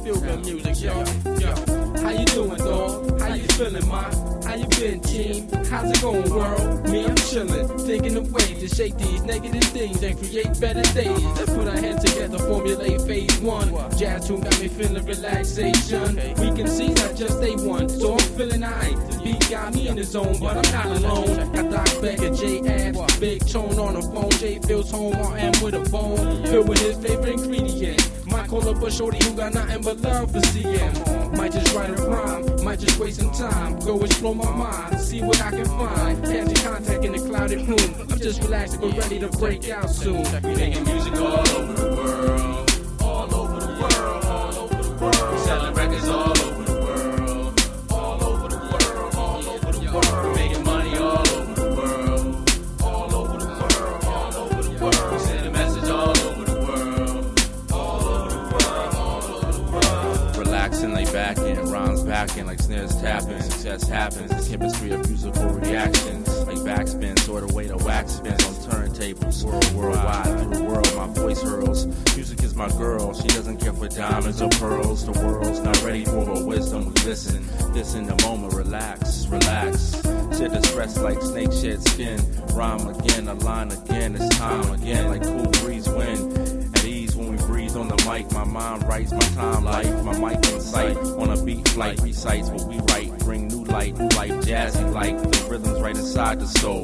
feel good music, yo. How you doing, dog? How you feeling, ma? How you been, team? How's it going, world? Me, I'm chillin', thinking of ways to shake these negative things and create better days. Let's put our heads together, formulate phase one. Jazz tune got me feeling relaxation. We can see not just day one, so I'm feeling aight. The beat got me in the zone, but I'm not alone. Got Doc Becker, J Abs, Big Tone on the phone. J feels home, RM with a bone, filled with his favorite ingredient. Might call up a shorty who got nothing but love for CM. Might just write a rhyme, might just waste some time. Go explore my mind, see what I can find. Catching contact in the clouded room. I'm just relaxed but ready to break out soon. We making music all over the world, all over the world, all over the world. We selling records all over the world, all over the world, all over the world. We making money all over the world, all over the world, all over the world. We send a message all over the world, all over the world, all over the world. Relaxing, lay back in, rhymes backing like snares tapping. Success happens, it's chemistry of musical reactions. Like backspins or the way the wax spins on turntables. Worldwide, through the world, my voice hurls. Music is my girl, she doesn't care for diamonds or pearls. The world's not ready for her wisdom, we listen. This in the moment, relax, relax. Shed the stress like snake shed skin. Rhyme again, a line again, it's time again. Like cool breeze wind. At ease when we breathe on the mic, my mind writes my time life. My mic in sight, on a beat flight, recites what we write. Bring new life, jazzy like the rhythms right inside the soul.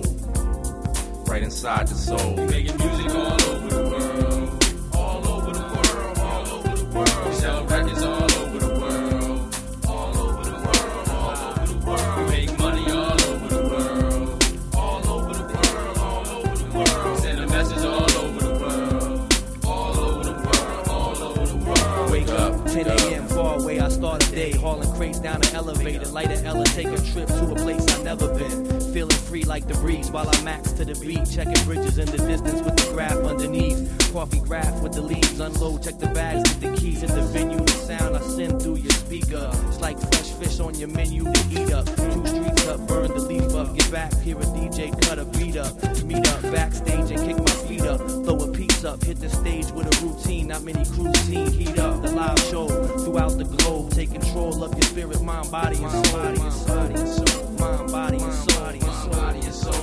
Right inside the soul. We making music all over the world, all over the world, all over the world. We sell records all over the world, all over the world, all over the world. We make money all over the world, all over the world, all over the world. Send a message all over the world, all over the world, all over the world. Wake up, 10 a.m. far away, I start a day. Hauling crates down an elevator, light an Ella, take a trip to a place I've never been. Feeling free like the breeze while I max to the beat. Checking bridges in the distance with the graph underneath. Coffee graph with the leaves, unload, check the bags, get the keys. At the venue, the sound I send through your speaker. It's like fresh fish on your menu to eat up. 2 streets up, burn the leaf up. Get back, hear a DJ cut a beat up. Meet up backstage and kick my feet up. Throw a piece up, hit the stage with a routine. Not many crews seen, heat up. The live show throughout the globe. Take control of your spirit, mind, body, and soul. Mind, body, and soul. Mind, body, and soul. Mind, body, and soul.